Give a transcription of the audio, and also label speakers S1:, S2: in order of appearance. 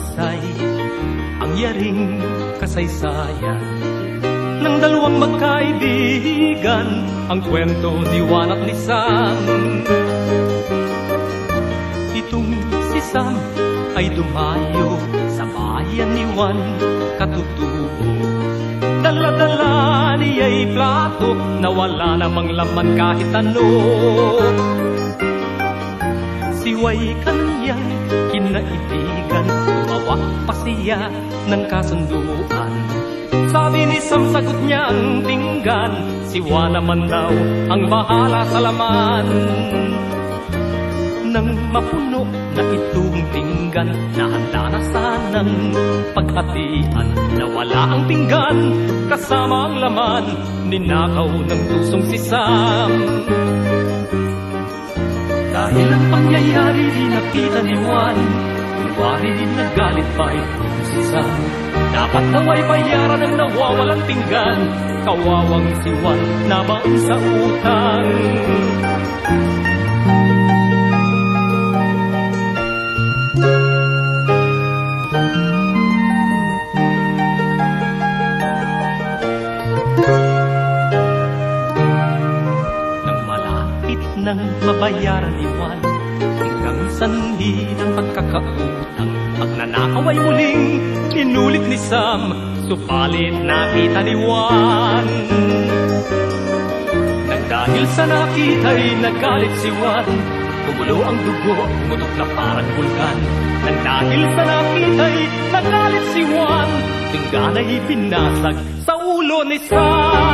S1: mahusay ang yaring kasaysayan ng dalawang magkaibigan, ang kwento ni Juan at ni Sam. Itong si Sam ay dumayo sa bayan ni Juan, katutubo. Dala-dala niya'y plato na wala namang laman kahit ano. Siway kanyang kinaibigan, gumawa pa siya ng kasunduan. Sabi ni Sam, sagot niya ang pinggan, si Juan naman daw ang bahala sa laman. Nang mapuno na itong pinggan, nahanda na sanang paghatian. Nawala ang pinggan, kasama ang laman, ninakaw ng tusong si Sam. Dahil ang pangyayari di nakita ni Juan, kunwari din nagalit pa itong si Sam. Dapat daw ay bayaran ang nawawalang pinggan, kawawang si Juan nabaon sa utang. Nang mabayaran ni Juan hanggang sanhi ng pagkakautang, pagnanakaw ay muling inulit ni Sam, supalit nakita ni Juan. Nang dahil sa nakita'y nagalit si Juan, kumulo ang dugo, umutok na parang bulkan. Nang dahil sa nakita'y nagalit si Juan, pinggan ay binasag sa ulo ni Sam.